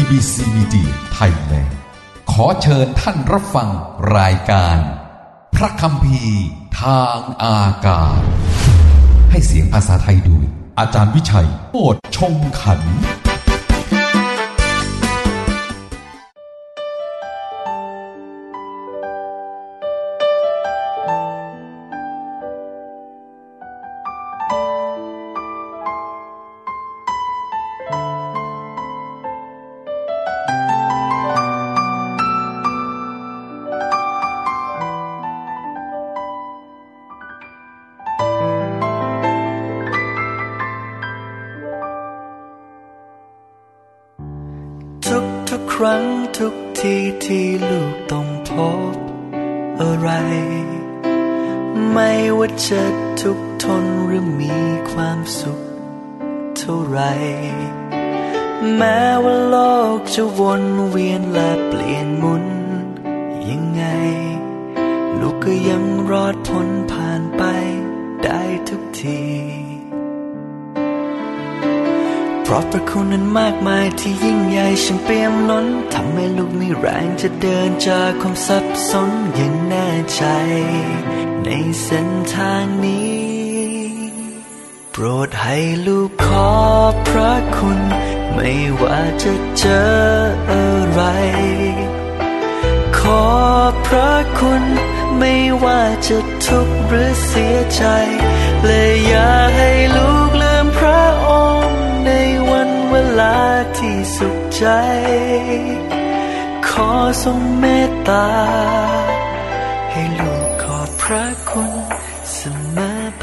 BBC Media Thailand ขอเชิญท่านรับฟังรายการพระคัมภีร์ทางอากาศให้เสียงภาษาไทยโดยอาจารย์วิชัยโอษฐ์ชงขันธ์ครั้งทุกทีที่ลูกต้องพบอะไรไม่ว่าจะทุกข์ทนหรือมีความสุขเท่าไรแม้ว่าโลกจะวนเวียนและเปลี่ยนหมุนยังไงลูกก็ยังรอดพ้นผ่านไปได้ทุกทีเพราะพระคุณนั้นมากมายที่ยิ่งใหญ่ช่างเปี่ยมล้นทำให้ลูกมีแรงจะเดินจากความสับสนอย่างแน่ใจในเส้นทางนี้โปรดให้ลูกขอพระคุณไม่ว่าจะเจออะไรขอพระคุณไม่ว่าจะทุกข์หรือเสียใจและอย่าให้ลูกลืมพระองค์ในวันเวลาที่สุขใจขอทรงเมตตาให้ลูกขอบพระคุณเสมอไป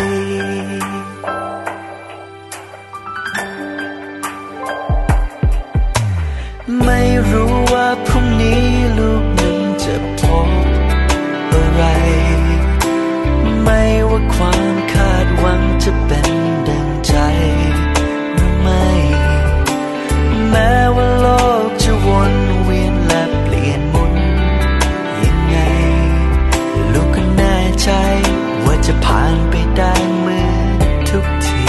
ไม่รู้ว่าพรุ่งนี้ลูกนั้นจะพบอะไรไม่ว่าความคาดหวังจะเป็นดังใจหรือไม่แม้ว่าโลกจะวนเวียนและเปลี่ยนหมุนยังไงลูกก็แน่ใจว่าจะผ่านไปได้เหมือนทุกที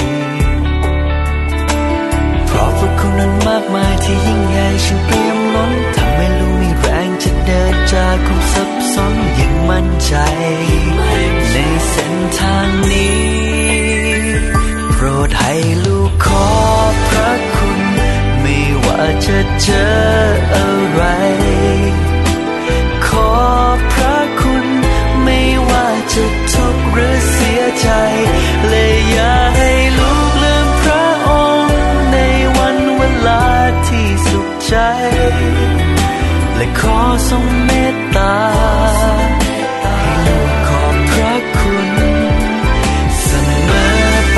เพราะพระคุณนั้นมากมายที่ยิ่งใหญ่ช่างเปี่ยมล้นทำให้ลูกมีแรงจะเดินจากความสับสนอย่างมั่นใจในเส้นทางนี้โปรดให้ลูกขอพระคุณไม่ว่าจะเจออะไรขอพระคุณไม่ว่าจะทุกข์หรือเสียใจและอย่าให้ลูกลืมพระองค์ในวันเวลาที่สุขใจและขอทรงเมตตาให้ลูกขอบพระคุณเสมอไป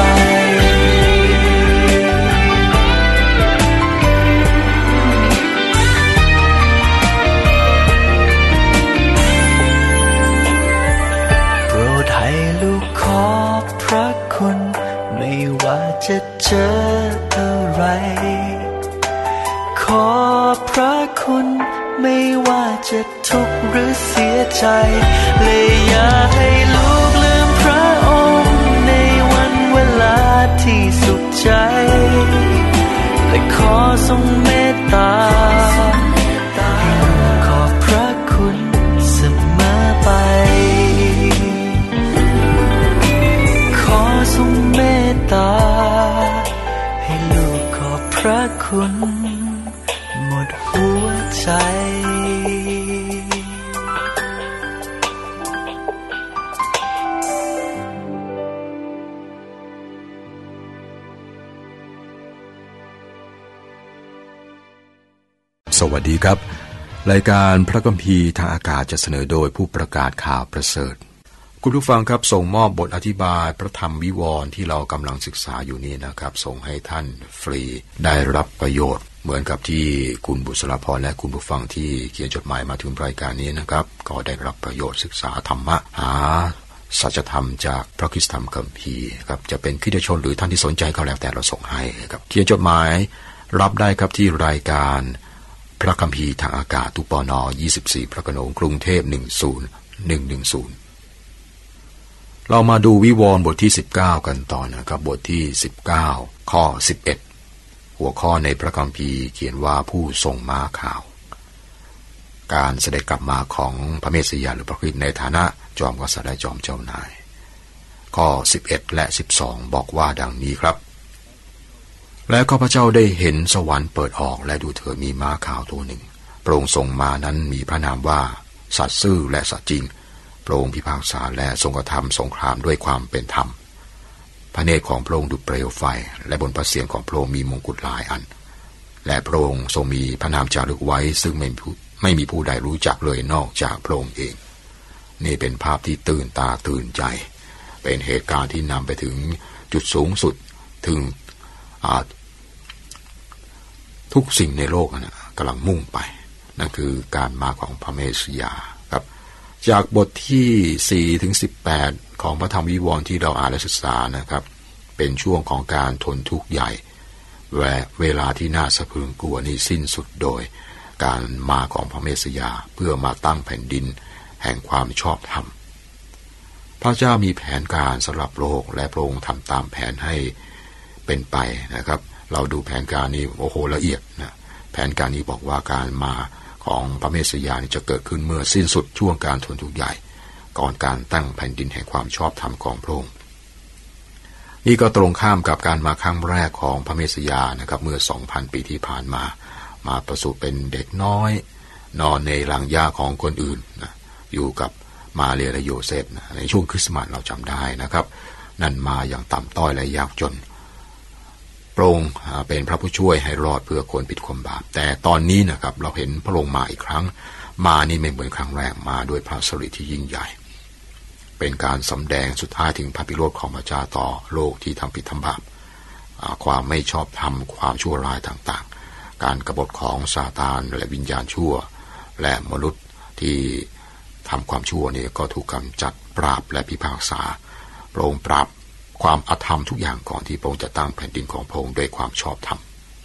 โปรดให้ลูกขอบพระคุณไม่ว่าจะเจออะไรขอพระคุณไม่ว่าจะทุกข์หรือเสียใจและอย่าให้ลูกลืมพระองค์ในวันเวลาที่สุขใจและขอทรงเมตตาให้ลูกขอบพระคุณเสมอไปขอทรงเมตตาให้ลูกขอบพระคุณหมดหัวใจสวัสดีครับรายการพระคัมภีร์ทางอากาศจะเสนอโดยผู้ประกาศข่าวประเสริฐคุณผู้ฟังครับส่งมอบบทอธิบายพระธรรมวิวรณ์ที่เรากำลังศึกษาอยู่นี้นะครับส่งให้ท่านฟรีได้รับประโยชน์เหมือนกับที่คุณบุษราพรและคุณผู้ฟังที่เขียนจดหมายมาถึงรายการนี้นะครับก็ได้รับประโยชน์ศึกษาธรรมะหาสัจธรรมจากพระคริสตธรรมคัมภีร์ครับจะเป็นคริสตชนหรือท่านที่สนใจก็แล้วแต่เราส่งให้ครับเขียนจดหมายรับได้ครับที่รายการพระคัมภีร์ทางอากาศตุปน24พระโขนงกรุงเทพ10110เรามาดูวิวรณ์บทที่19กันต่อนะครับบทที่19ข้อ11 หัหัวข้อในพระคัมภีร์เขียนว่าผู้ทรงม้าขาวการเสด็จกลับมาของพระเมสสิยาหรือพระคริสต์ในฐานะจอมกษัตริย์และจอมเจ้านายข้อ11และ12บอกว่าดังนี้ครับและข้าพเจ้าได้เห็นสวรรค์เปิดออกและดูเถิดมีม้าขาวตัวหนึ่งพระองค์ทรงม้านั้นมีพระนามว่าสัตย์ซื่อและสัตย์จริงพระองค์พิพากษาและทรงกระทำสงครามด้วยความเป็นธรรมพระเนตรของพระองค์ดุจเปลวไฟและบนพระเศียรของพระองค์มีมงกุฎหลายอันและพระองค์ทรงมีพระนามจารึกไว้ซึ่งไม่มีผู้ใดรู้จักเลยนอกจากพระองค์เองนี่เป็นภาพที่ตื่นตาตื่นใจเป็นเหตุการณ์ที่นำไปถึงจุดสูงสุดถึงทุกสิ่งในโลกนะกำลังมุ่งไปนั่นคือการมาของพระเมสสิยาครับจากบทที่4ถึง18ของพระธรรมวิวรณ์ที่เราอ่านและศึกษานะครับเป็นช่วงของการทนทุกข์ใหญ่เวลาที่น่าสะพรึงกลัวนี้สิ้นสุดโดยการมาของพระเมสสิยาเพื่อมาตั้งแผ่นดินแห่งความชอบธรรมพระเจ้ามีแผนการสำหรับโลกและพระองค์ทำตามแผนให้เป็นไปนะครับเราดูแผนการนี้โอ้โหละเอียดนะแผนการนี้บอกว่าการมาของพระเมสสิยาจะเกิดขึ้นเมื่อสิ้นสุดช่วงการทนทุกข์ใหญ่ก่อนการตั้งแผ่นดินแห่งความชอบธรรมของพระองค์นี่ก็ตรงข้ามกับการมาครั้งแรกของพระเมสสิยานะครับเมื่อ 2,000 ปีที่ผ่านมาประสูติเป็นเด็กน้อยนอนในหลังหญ้าของคนอื่นนะอยู่กับมาเรียและโยเซฟนะในช่วงคริสต์มาสเราจำได้นะครับนั่นมาอย่างต่ำต้อยและยากจนพระองค์เป็นพระผู้ช่วยให้รอดเพื่อคนผิดความบาปแต่ตอนนี้นะครับเราเห็นพระองค์มาอีกครั้งมานี่ไม่เหมือนครั้งแรกมาด้วยพระสิริที่ยิ่งใหญ่เป็นการสำแดงสุดท้ายถึงพระพิโรธของพระเจ้าต่อโลกที่ทำผิดทำบาปความไม่ชอบธรรมความชั่วร้ายต่างๆการกบฏของซาตานและวิญญาณชั่วและมนุษย์ที่ทำความชั่วนี่ก็ถูกกำจัดปราบและพิพากษาพระองค์ปราบความอธรรมทุกอย่างก่อนที่พระองค์จะตั้งแผ่นดินของพระองค์ด้วยความชอบธรรม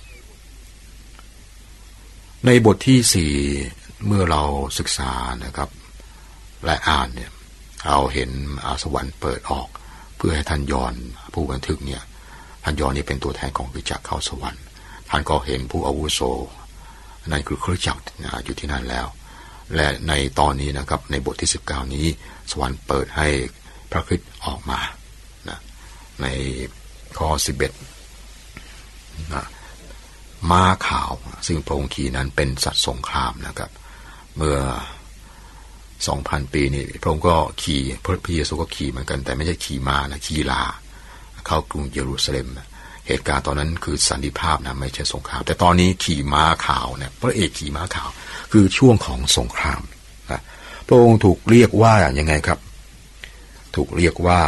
ในบทที่4เมื่อเราศึกษานะครับและอ่านเนี่ยเราเห็นสวรรค์เปิดออกเพื่อให้ท่านยอห์นผู้บันทึกเนี่ยท่านยอห์นนี่เป็นตัวแทนของคริสตจักรเข้าสวรรค์ท่านก็เห็นผู้อาวุโสนั่นคือคริสตจักรอยู่ที่นั่นแล้วและในตอนนี้นะครับในบทที่19นี้สวรรค์เปิดให้พระคริสต์ออกมานะในข้อ11นะม้าขาวซึ่งพระองค์ขี่นั้นเป็นสัตว์สงครามนะครับเมื่อ 2,000 ปีนี่พระองค์ก็ขี่พระเยซูก็ขี่เหมือนกันแต่ไม่ใช่ขี่ม้านะขี่ลาเข้ากรุงเยรูซาเล็มเหตุการณ์ตอนนั้นคือสันติภาพนะไม่ใช่สงครามแต่ตอนนี้ขี่ม้าขาวเนี่ยพระเอกขี่ม้าขาวคือช่วงของสงครามนะพระองค์ถูกเรียกว่ายังไงครับถูกเรียกว่า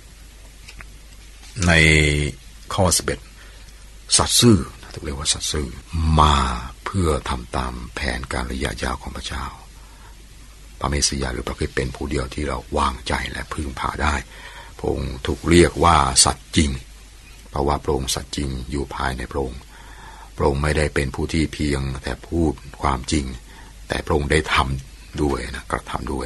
ในข้อ11สัตย์ซื่อถูกเรียกว่าสัตย์ซื่อมาเพื่อทำตามแผนการระยะยาวของพระเจ้าพระเมสสิยาหรือพระคริสต์เป็นผู้เดียวที่เราวางใจและพึ่งพาได้พระองค์ถูกเรียกว่าสัตย์จริงเพราะว่าพระองค์สัตย์จริงอยู่ภายในพระองค์พระองค์ไม่ได้เป็นผู้ที่เพียงแต่พูดความจริงแต่พระองค์ได้ทำด้วยนะกระทำด้วย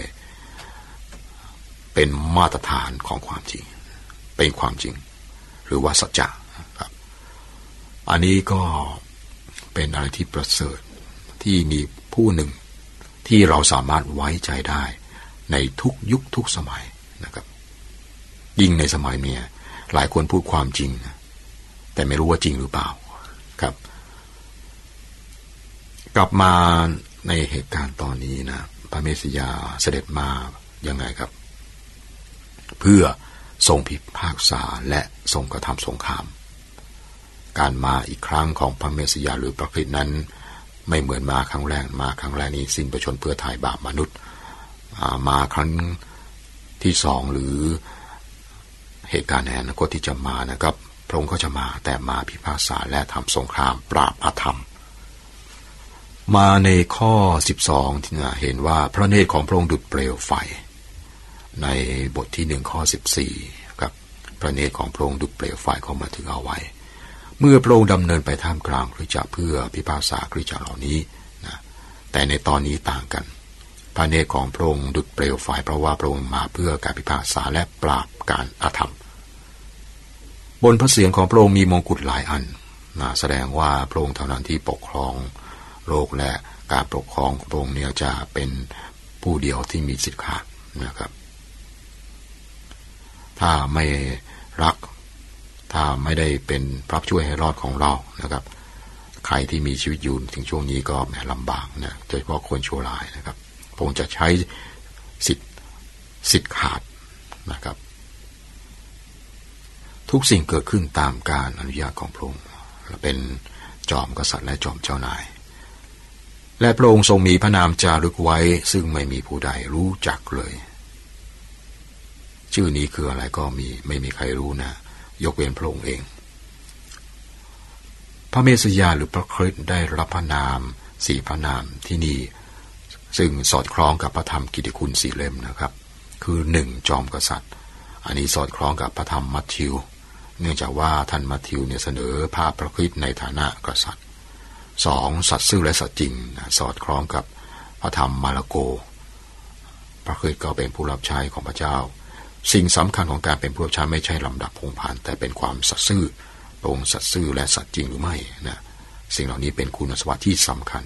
เป็นมาตรฐานของความจริงเป็นความจริงหรือว่าสัจจะครับอันนี้ก็เป็นอะไรที่ประเสริฐที่มีผู้หนึ่งที่เราสามารถไว้ใจได้ในทุกยุคทุกสมัยนะครับยิ่งในสมัยนี้หลายคนพูดความจริงแต่ไม่รู้ว่าจริงหรือเปล่าครับกลับมาในเหตุการณ์ตอนนี้นะพระเมสสิยาเสด็จมายังไงครับเพื่อทรงพิพากษาและทรงกระทำสงครามการมาอีกครั้งของพระเมสสิยาหรือพระคริสต์นั้นไม่เหมือนมาครั้งแรกมาครั้งแรกนี้สิ้นพระชนม์เพื่อไถ่บาปมนุษย์มาครั้งที่2หรือเหตุการณ์ในอนาคตที่จะมานะครับพระองค์ก็จะมาแต่มาพิพากษาและทำสงครามปราบอธรรมมาในข้อ12ที่เห็นว่าพระเนตรของพระองค์ดุจเปลวไฟในบทที่1ข้อ14ครับพระเนตรของพระองค์ดุจเปลวไฟเข้ามาถึงเอาไว้เมื่อพระองค์ดำเนินไปท่ามกลางคริสตจักรเพื่อพิพากษาคริสตจักรเหล่านี้นะแต่ในตอนนี้ต่างกันพระเนตรของพระองค์ดุจเปลวไฟเพราะว่าพระองค์มาเพื่อการพิพากษาและปราบการอธรรมบนพระเศียรของพระองค์มีมงกุฎหลายอันแสดงว่าพระองค์เท่านั้นที่ปกครองโลกและการปกครองของพระองค์เนี่ยจะเป็นผู้เดียวที่มีสิทธิ์ขาดนะครับถ้าไม่รักถ้าไม่ได้เป็นพระช่วยให้รอดของเรานะครับใครที่มีชีวิตอยู่ถึงช่วงนี้ก็แหมลำบากนะโดยเฉพาะคนชั่วร้ายนะครับพระองค์จะใช้สิทธิ์ขาดนะครับทุกสิ่งเกิดขึ้นตามการอนุญาตของพระองค์เป็นจอมกษัตริย์และจอมเจ้านายและพระองค์ทรงมีพระนามจารึกไว้ซึ่งไม่มีผู้ใดรู้จักเลยชื่อนี้คืออะไรก็ไม่มีใครรู้นะยกเว้นพระองค์เองพระเมสยาหรือพระคริสต์ได้รับพระนาม4พระนามที่นี่ซึ่งสอดคล้องกับพระธรรมกิตติคุณ4เล่มนะครับคือ1จอมกษัตริย์อันนี้สอดคล้องกับพระธรรมมัทธิวเนื่องจากว่าท่านมัทธิวเนี่ยเสนอภาพพระคริสต์ในฐานะกษัตริย์2สัตย์ซื่อและสัตย์จริงสอดคล้องกับพระธรรมมาระโกพระคริสต์ก็เป็นผู้รับใช้ของพระเจ้าสิ่งสำคัญของการเป็นผู้รับใช้ไม่ใช่ลำดับพงผ่านแต่เป็นความสัตย์ซื่อพระองค์สัตย์ซื่อและสัตย์จริงหรือไม่นะสิ่งเหล่านี้เป็นคุณสมบัติที่สำคัญ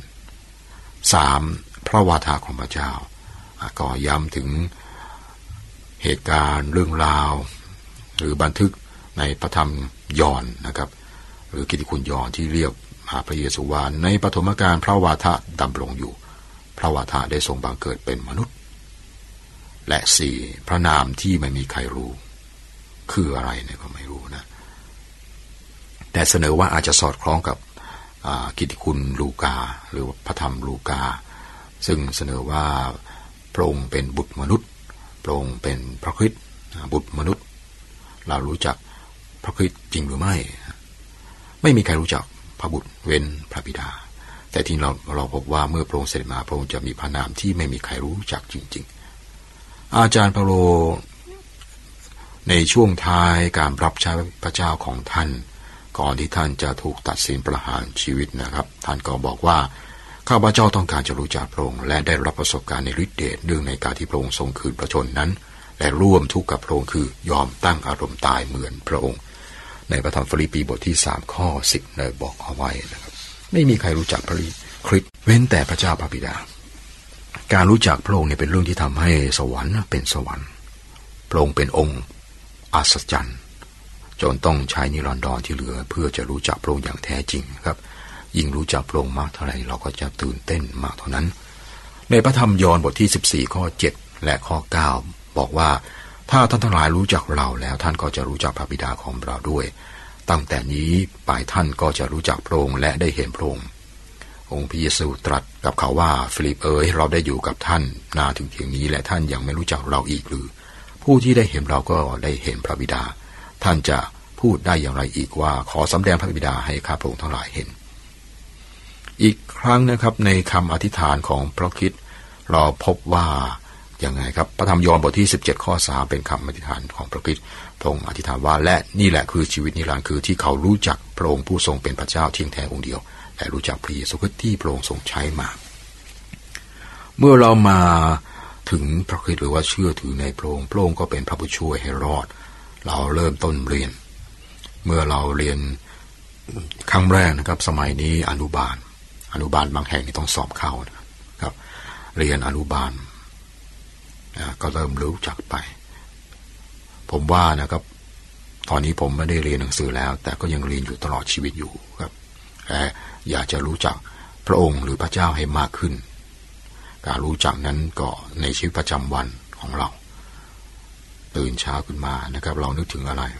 3พระวาทะของพระเจ้าก็ย้ำถึงเหตุการณ์เรื่องราวหรือบันทึกในพระธรรมยอห์นนะครับหรือกิตติคุณยอห์นที่เรียกหาพระเยซูว่าในปฐมกาลพระวาทะดำรงอยู่พระวาทะได้ทรงบังเกิดเป็นมนุษย์และ4พระนามที่ไม่มีใครรู้คืออะไรเนี่ยก็ไม่รู้นะแต่เสนอว่าอาจจะสอดคล้องกับกิตติคุณลูกาหรือพระธรรมลูกาซึ่งเสนอว่าพระองค์เป็นบุตรมนุษย์พระองค์เป็นพระคริสต์บุตรมนุษย์เรารู้จักพระคริสต์จริงหรือไม่มีใครรู้จักพระบุตรเว้นพระบิดาแต่ที่เราพบว่าเมื่อพระองค์เสด็จมาพระองค์จะมีพระนามที่ไม่มีใครรู้จักจริงๆอาจารย์เปาโลในช่วงท้ายการรับใช้พระเจ้าของท่านก่อนที่ท่านจะถูกตัดสินประหารชีวิตนะครับท่านก็บอกว่าข้าพเจ้าต้องการจะรู้จักพระองค์และได้รับประสบการณ์ในฤทธิเดชเรื่องในการที่พระองค์ทรงคืนพระชนนั้นและร่วมทุกข์กับพระองค์คือยอมตั้งอารมณ์ตายเหมือนพระองค์ในพระธรรมฟิลิปปีบทที่3ข้อ10ได้บอกเอาไว้นะครับไม่มีใครรู้จักพระคริสต์เว้นแต่พระเจ้าพระบิดาการรู้จักพระองค์เนี่ยเป็นเรื่องที่ทำให้สวรรค์เป็นสวรรค์พระองค์เป็นองค์อัศจรรย์จนต้องใช้นิรันดรที่เหลือเพื่อจะรู้จักพระองค์อย่างแท้จริงครับยิ่งรู้จักพระองค์มากเท่าไหร่เราก็จะตื่นเต้นมากเท่านั้นในพระธรรมยอห์นบทที่14ข้อ7และข้อ9บอกว่าถ้าท่านทั้งหลายรู้จักเราแล้วท่านก็จะรู้จักพระบิดาของเราด้วยตั้งแต่นี้ไปท่านก็จะรู้จักพระองค์และได้เห็นพระองค์องค์พระเยซูตรัสกับเขาว่าฟิลิปเราได้อยู่กับท่านนานถึงเพียงนี้และท่านยังไม่รู้จักเราอีกหรือผู้ที่ได้เห็นเราก็ได้เห็นพระบิดาท่านจะพูดได้อย่างไรอีกว่าขอสำแดงพระบิดาให้ข้าพระองค์ทั้งหลายเห็นอีกครั้งนะครับในคำอธิษฐานของพระคริสต์เราพบว่าอย่างไงครับพระธรรมยอห์นบทที่17ข้อ3เป็นคำอธิษฐานของพระคริสต์พระองค์อธิษฐานว่าและนี่แหละคือชีวิตนิรันดร์คือที่เขารู้จักพระองค์ผู้ทรงเป็นพระเจ้าเที่ยงแท้องค์เดียวและรู้จักพระเยซูคริสต์ที่พระองค์ทรงใช้มาเมื่อเรามาถึงพระคริสต์หรือว่าเชื่อถือในพระองค์พระองค์ก็เป็นพระผู้ช่วยให้รอดเราเริ่มต้นเรียนเมื่อเราเรียนครั้งแรกนะครับสมัยนี้อนุบาลบางแห่งนี่ต้องสอบเข้านะครับเรียนอนุบาลก็เริ่มรู้จักไปผมว่านะครับตอนนี้ผมไม่ได้เรียนหนังสือแล้วแต่ก็ยังเรียนอยู่ตลอดชีวิตอยู่ครับและอยากจะรู้จักพระองค์หรือพระเจ้าให้มากขึ้นการรู้จักนั้นก็ในชีวิตประจำวันของเราตื่นเช้าขึ้นมานะครับเรานึกถึงอะไร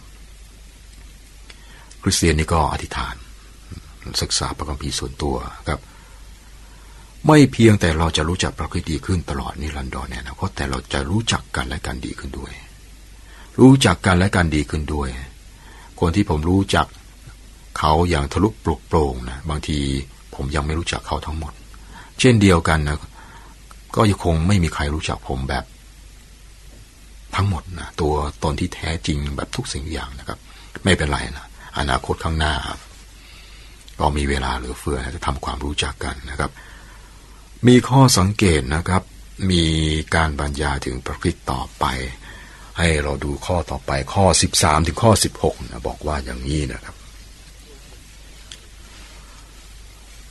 คริสเตียนนี่ก็อธิษฐานศึกษาพระคัมภีร์ส่วนตัวครับไม่เพียงแต่เราจะรู้จักพระคริสต์ดีขึ้นตลอดนิรันดรเนี่ยนะเพราะแต่เราจะรู้จักกันและกันดีขึ้นด้วยรู้จักกันและกันดีขึ้นด้วยคนที่ผมรู้จักเขาอย่างทะลุปลุกโปร่งนะบางทีผมยังไม่รู้จักเขาทั้งหมดเช่นเดียวกันนะก็ยังคงไม่มีใครรู้จักผมแบบทั้งหมดนะตัวตนที่แท้จริงแบบทุกสิ่งอย่างนะครับไม่เป็นไรนะอนาคตข้างหน้าก็มีเวลาเหลือเฟือจะทำความรู้จักกันนะครับมีข้อสังเกตนะครับมีการบรรยายถึงพระคริสต์ต่อไปให้เราดูข้อต่อไปข้อ13ถึงข้อ16นะบอกว่าอย่างนี้นะครับ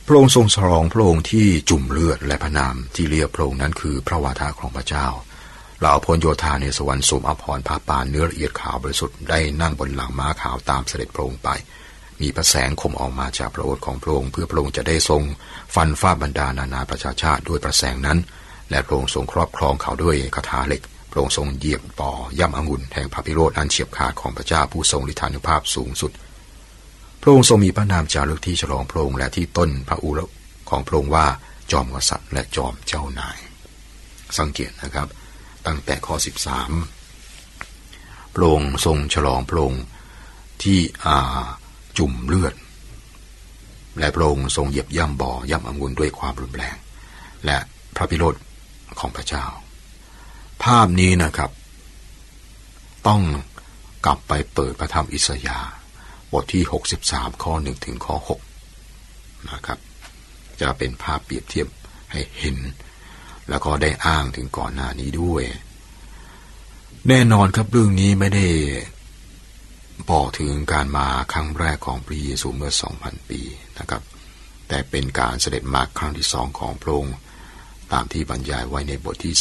พระองค์ทรงฉลองพระองค์ที่จุ่มเลือดและพระนามที่เรียกพระองค์นั้นคือพระวาทะของพระเจ้าเหล่าพลโยธาในสวรรค์สวมอภรณ์ผ้าป่านเนื้อละเอียดขาวบริสุทธิ์ได้นั่งบนหลังม้าขาวตามเสด็จพระองค์ไปมีพระแสงคมออกมาจากพระโอษฐ์ของพระองค์เพื่อพระองค์จะได้ทรงฟันฟาดบรรดานานาประชาชาติด้วยพระแสงนั้นและพระองค์ทรงครอบครองเขาด้วยคาถาเหล็กพระองค์ทรงเหยียบป่อย่ำองุ่นแห่งพระพิโรธอันเฉียบขาดของพระเจ้าผู้ทรงฤทธานุภาพสูงสุดพระองค์ทรงมีพระนามจารึกที่ฉลองพระองค์และที่ต้นพระอุรุของพระองค์ว่าจอมกษัตริย์และจอมเจ้านายสังเกตนะครับตั้งแต่ข้อ13พระองค์ทรงฉลองพระองค์ที่จุ่มเลือดและพระองค์ทรงเหยียบย่ำบ่อย่ำองุ่นด้วยความรุนแรงและพระพิโรธของพระเจ้าภาพนี้นะครับต้องกลับไปเปิดพระธรรมอิสยาห์บทที่63ข้อ1ถึงข้อ6นะครับจะเป็นภาพเปรียบเทียบให้เห็นแล้วก็ได้อ้างถึงก่อนหน้านี้ด้วยแน่นอนครับเรื่องนี้ไม่ได้บอกถึงการมาครั้งแรกของพระเยซูเมื่อ 2,000 ปีนะครับแต่เป็นการเสด็จมาครั้งที่2ของพระองค์ตามที่บรรยายไว้ในบทที่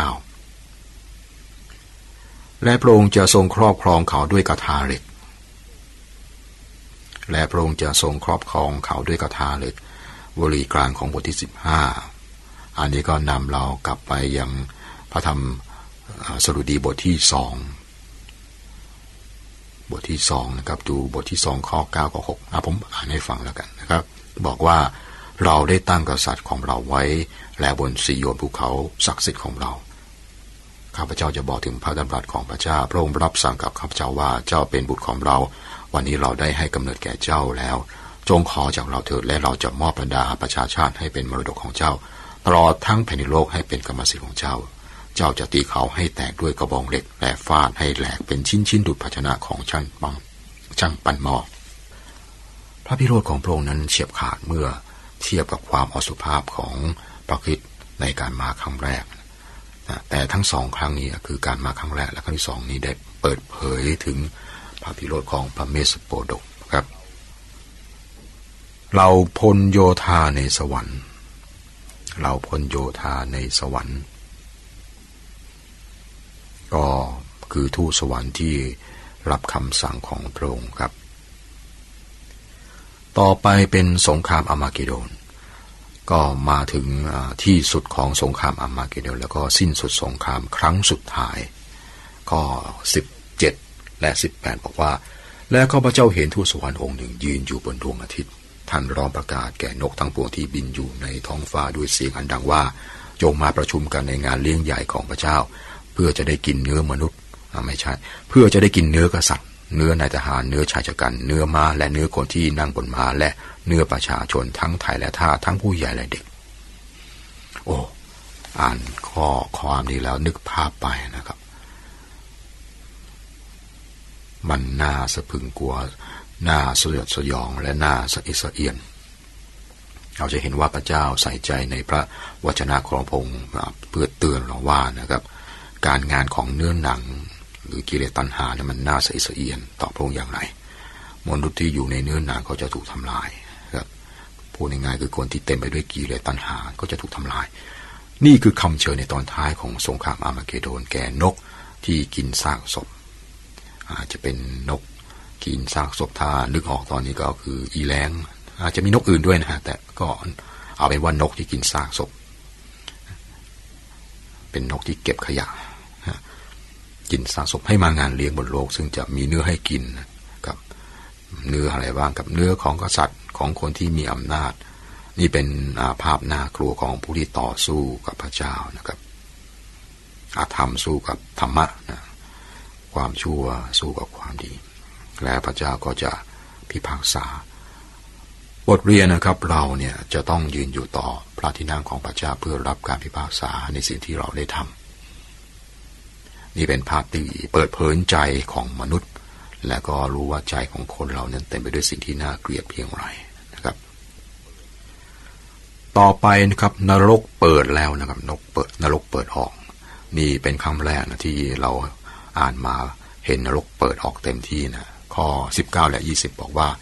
19และพระองค์จะทรงครอบครองเขาด้วยกฐาเหล็กและพระองค์จะทรงครอบครองเขาด้วยกฐาเหล็กวลีกลางของบทที่15อันนี้ก็นำเรากลับไปยังพระธรรมสดุดีบทที่2นะครับดูบทที่2ข้อ9ข้อ6ผมอ่านให้ฟังแล้วกันนะครับบอกว่าเราได้ตั้งกษัตริย์ของเราไว้และบนสิโยนภูเขาศักดิ์สิทธิ์ของเราข้าพเจ้าจะบอกถึงพระดำรัสของพระเจ้าพระองค์รับสั่งกับข้าพเจ้าว่าเจ้าเป็นบุตรของเราวันนี้เราได้ให้กำเนิดแก่เจ้าแล้วจงขอจากเราเถิดและเราจะมอบบรรดาประชาชาติให้เป็นมรดกของเจ้าตลอดทั้งแผ่นดินโลกให้เป็นกรรมสิทธิ์ของเจ้าเจ้าจะตีเขาให้แตกด้วยกระบองเหล็กและฟาดให้แหลกเป็นชิ้นๆดุจภาชนะของช่างปั้นหม้อพระพิโรธของพระองค์นั้นเฉียบขาดเมื่อเทียบกับความอสุภาพของพระคริสต์ในการมาครั้งแรกแต่ทั้งสองครั้งนี้คือการมาครั้งแรกและครั้งที่สองนี้ได้เปิดเผยถึงพระพิโรธของพระเมสสโปดกครับเราพลโยธาในสวรรค์เราพลโยธาในสวรรค์ก็คือทูตสวรรค์ที่รับคำสั่งของพระองค์ครับต่อไปเป็นสงครามอาร์มาเกดอนก็มาถึงที่สุดของสงครามอาร์มาเกดอนแล้วก็สิ้นสุดสงครามครั้งสุดท้ายข้อ17และ18บอกว่าและข้าพเจ้าเห็นทูตสวรรค์องค์หนึ่งยืนอยู่บนดวงอาทิตย์ท่านร้องประกาศแก่นกทั้งปวงที่บินอยู่ในท้องฟ้าด้วยเสียงอันดังว่าจงมาประชุมกันในงานเลี้ยงใหญ่ของพระเจ้าเพื่อจะได้กินเนื้อมนุษย์ไม่ใช่เพื่อจะได้กินเนื้อกษัตริย์เนื้อนายทหารเนื้อชายชะกันเนื้อม้าและเนื้อคนที่นั่งบนม้าและเนื้อประชาชนทั้งไทยและทาสทั้งผู้ใหญ่และเด็กโอ้อ่านข้อความนี้แล้วนึกภาพไปนะครับมันน่าสะพรึงกลัวน่าสยดสยองและน่าสะอิดสะเอียนเราจะเห็นว่าพระเจ้าใส่ใจในพระวจนะของพระองค์เพื่อเตือนเราว่านะครับการงานของเนื้อหนังหรือกิเลสตัณหาเนี่ยมันน่าสะอิดสะเอียนต่อพระองค์อย่างไรมนุษย์ที่อยู่ในเนื้อหนังเขาจะถูกทำลายครับพูดง่ายๆคือคนที่เต็มไปด้วยกิเลสตัณหาก็จะถูกทำลายนี่คือคำเชิญในตอนท้ายของสงครามอาร์มาเกดอนแก่นกที่กินซากศพอาจจะเป็นนกกินซากศพถ้านึกออกตอนนี้ก็คืออีแรงอาจจะมีนกอื่นด้วยนะฮะแต่ก็เอาเป็นว่านกที่กินซากศพเป็นนกที่เก็บขยะกินซากศพให้มางานเลี้ยงบนโลกซึ่งจะมีเนื้อให้กินกับเนื้ออะไรบ้างกับเนื้อของกษัตริย์ของคนที่มีอำนาจนี่เป็นภาพน่ากลัวของผู้ที่ต่อสู้กับพระเจ้านะครับอาธรรมสู้กับธรรมะนะความชั่วสู้กับความดีและพระเจ้าก็จะพิพากษาบทเรียนนะครับเราเนี่ยจะต้องยืนอยู่ต่อพระที่นั่งของพระเจ้าเพื่อรับการพิพากษาในสิ่งที่เราได้ทำนี่เป็นภาพที่เปิดเผยใจของมนุษย์และก็รู้ว่าใจของคนเรานั้นเต็มไปด้วยสิ่งที่น่าเกลียดเพียงไรนะครับต่อไปนะครับนรกเปิดแล้วนะครับนรกเปิดออกนี่เป็นครั้งแรกนะที่เราอ่านมาเห็นนรกเปิดออกเต็มที่นะข้อ19และ20บอกว่า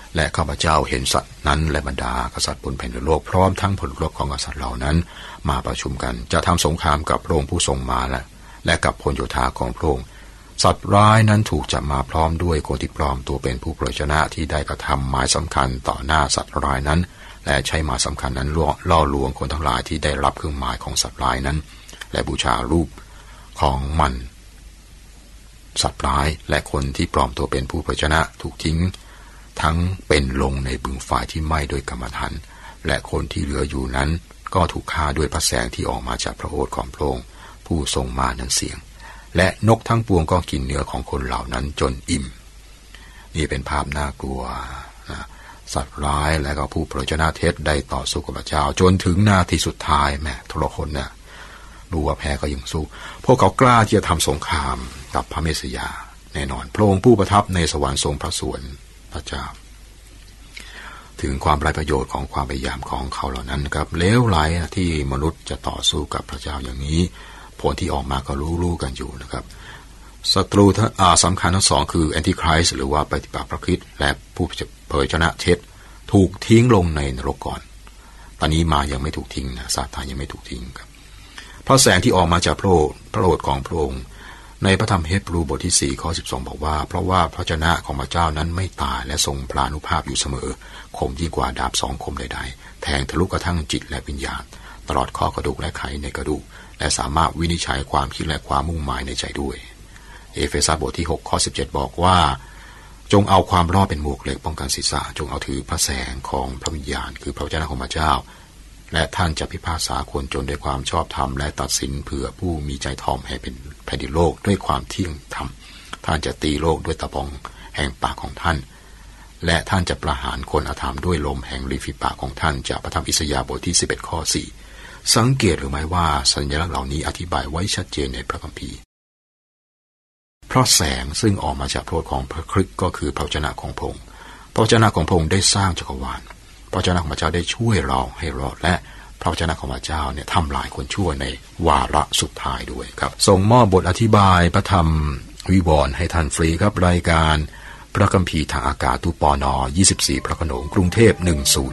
และข้าพเจ้าเห็นสัตว์นั้นและบรรดากษัตริย์บนแผ่นดินโลกพร้อมทั้งผลรบของกษัตริย์เหล่านั้นมาประชุมกันจะทำสงครามกับพระองค์ผู้ทรงมาและกับพลโยธาของพระองค์สัตว์ร้ายนั้นถูกจับมาพร้อมด้วยคนที่ปลอมตัวเป็นผู้เผยชนะที่ได้กระทำหมายสำคัญต่อหน้าสัตว์ร้ายนั้นและใช้หมายสำคัญนั้นล่อลวงคนทั้งหลายที่ได้รับเครื่องหมายของสัตว์ร้ายนั้นและบูชารูปของมันสัตว์ร้ายและคนที่ปลอมตัวเป็นผู้เผยชนะถูกทิ้งทั้งเป็นลงในบึงไฟที่ไหม้โดยกรรมฐานและคนที่เหลืออยู่นั้นก็ถูกฆ่าด้วยพระแสงที่ออกมาจากพระโอษฐ์ของพระองค์ผู้ทรงมานั้นเสียงและนกทั้งปวงก็กินเนื้อของคนเหล่านั้นจนอิ่มนี่เป็นภาพน่ากลัวนะสัตว์ร้ายและก็ผู้เผยชนะเท็จได้ต่อสู้กับพระเจ้าจนถึงนาทีสุดท้ายแม้ทุกคนเนี่ยรู้ว่าแพ้ก็ยังสู้พวกเขากล้าที่จะทำสงครามกับพระเมสสิยาแน่นอนพระองค์ผู้ประทับในสวรรค์ทรงพระส่วนพระเจ้าถึงความไร้ประโยชน์ของความพยายามของเขาเหล่านั้นครับเลวไหลที่มนุษย์จะต่อสู้กับพระเจ้าอย่างนี้ผลที่ออกมาก็รู้กันอยู่นะครับศัตรูสำคัญทั้งสองคือแอนติไคริสต์หรือว่าปฏิปักษ์พระคริสต์และผู้เผยชนะเท็จถูกทิ้งลงในนรกก่อนตอนนี้มายังไม่ถูกทิ้งนะซาตานยังไม่ถูกทิ้งครับเพราะแสงที่ออกมาจากพระโอษฐ์ของพระองค์ในพระธรรมเฮบรูบทที่4ข้อ12บอกว่าเพราะว่าพระชนะของพระเจ้านั้นไม่ตายและทรงพลานุภาพอยู่เสมอคมยิ่งกว่าดาบ2คมใดๆแทงทะลุกระทั่งจิตและวิญญาณตลอดข้อกระดูกและไขในกระดูกและสามารถวินิจฉัยความคิดและความมุ่งหมายในใจด้วยเอเฟซัสบทที่6ข้อ17บอกว่าจงเอาความรอดเป็นหมวกเหล็กป้องกันศีรษะจงเอาถือพระแสงของพระวิญญาณคือพระวจนะของพระเจ้าและท่านจะพิพากษาคนจนด้วยความชอบธรรมและตัดสินเผื่อผู้มีใจถ่อมให้เป็นแผ่นดินโลกด้วยความเที่ยงธรรมท่านจะตีโลกด้วยตะบองแห่งปากของท่านและท่านจะประหารคนอธรรมด้วยลมแห่งริมฝีปากของท่านจากพระธรรมอิสยาห์บทที่11ข้อ4สังเกตหรือไม่ว่าสัญลักษณ์เหล่านี้อธิบายไว้ชัดเจนในพระคัมภีร์เพราะแสงซึ่งออกมาจากพระโอษฐ์ของพระคริสต์ก็คือพระวจนะของพระองค์พระวจนะของพระองค์ได้สร้างจักรวาลพระวจนะของพระเจ้าได้ช่วยเราให้รอดและพระวจนะของพระเจ้าเนี่ยทำลายคนชั่วในวาระสุดท้ายด้วยครับส่งมอบบทอธิบายพระธรรมวิวรณ์ให้ท่านฟรีครับรายการพระคัมภีร์ทางอากาศตู้ปน24พระโขนงกรุงเทพ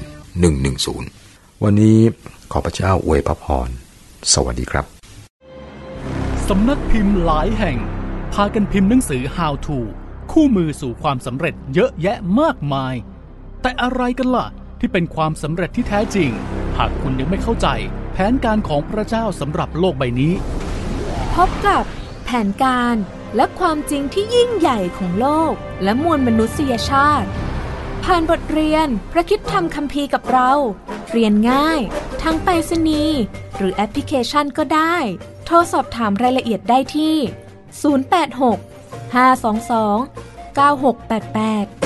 10110วันนี้ขอพระเจ้าอวยพระพรสวัสดีครับสำนักพิมพ์หลายแห่งพากันพิมพ์หนังสือ How to คู่มือสู่ความสำเร็จเยอะแยะมากมายแต่อะไรกันล่ะที่เป็นความสำเร็จที่แท้จริงหากคุณยังไม่เข้าใจแผนการของพระเจ้าสำหรับโลกใบนี้พบกับแผนการและความจริงที่ยิ่งใหญ่ของโลกและมวลมนุษยชาติผ่านบทเรียนพระคริสตธรรมคัมภีร์กับเราเรียนง่ายทั้งไปรษณีย์หรือแอปพลิเคชันก็ได้โทรสอบถามรายละเอียดได้ที่086 522 9688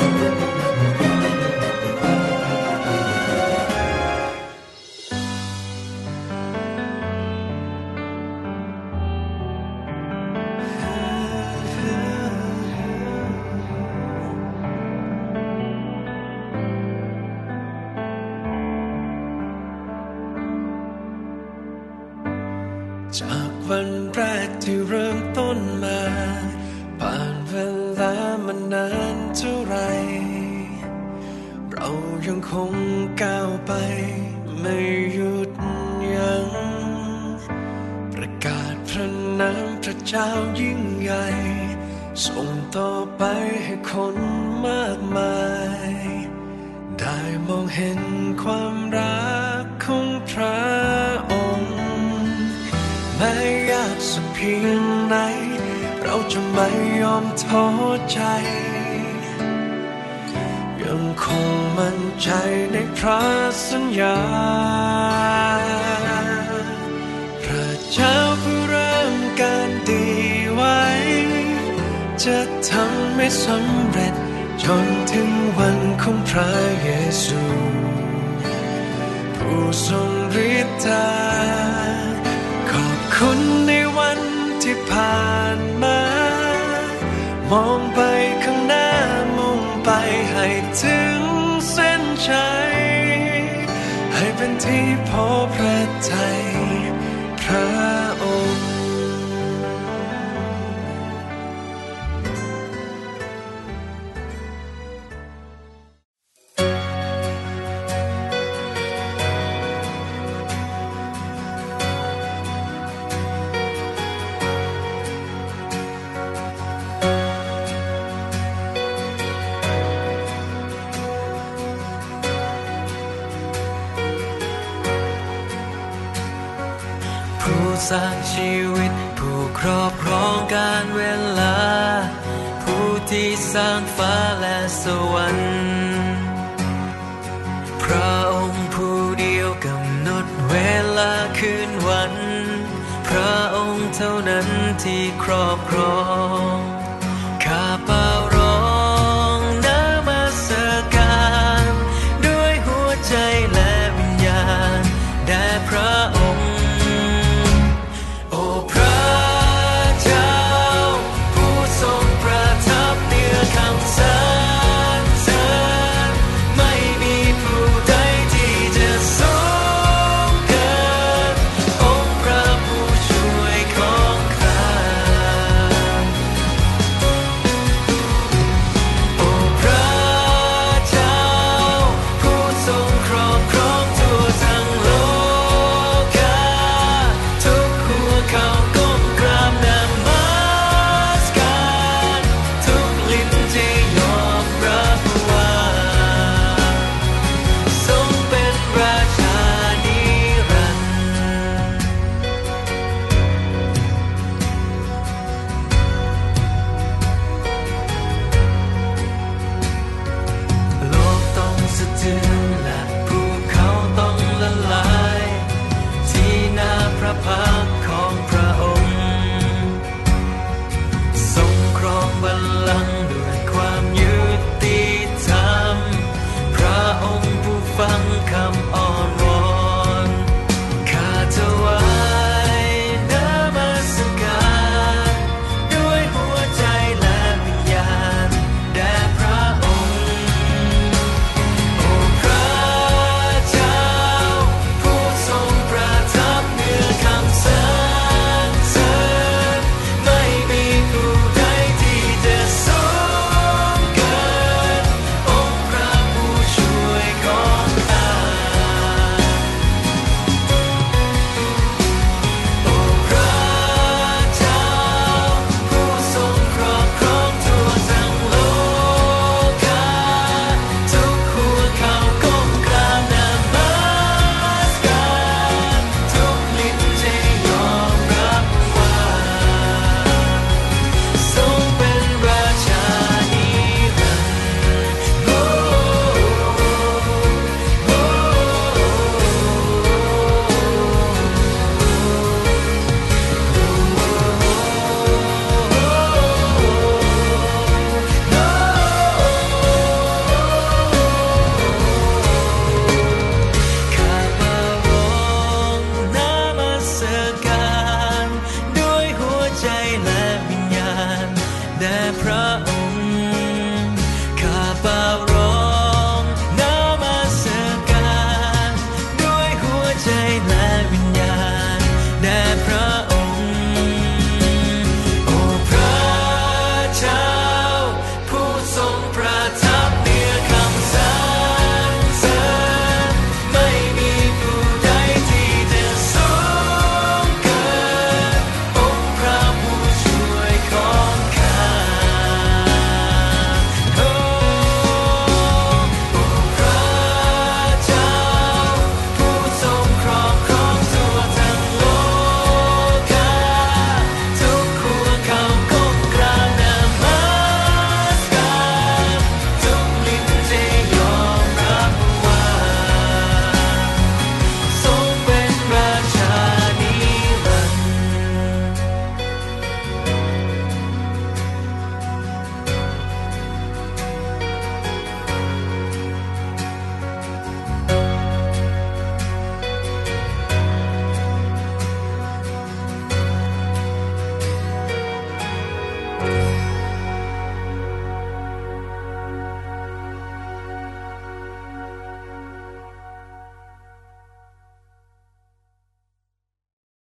จากวันแรกที่เริ่มต้นมาผ่านเวลามานานเท่าไรเรายังคงก้าวไปไม่หยุดยั้งประกาศพระนามพระเจ้ายิ่งใหญ่ส่งต่อไปให้คนมากมายได้มองเห็นความรักของพระองค์แม้ยากสักเพียงไหนเราจะไม่ยอมท้อใจยังคงมั่นใจในพระสัญญาพระเจ้าผู้เริ่มการดีไว้จะทำให้สำเร็จจนถึงวันของพระเยซูผู้ทรงฤทธาขอบคุณในวันที่ผ่านมามองไปข้างหน้ามุ่งไปให้ถึงเส้นชัยให้เป็นที่พอพระทัยพระองค์สร้างชีวิตผู้ครอบครองการเวลาผู้ที่สร้างฟ้าและสวรรค์พระองค์ผู้เดียวกำหนดเวลาคืนวันพระองค์เท่านั้นที่ครอบครอง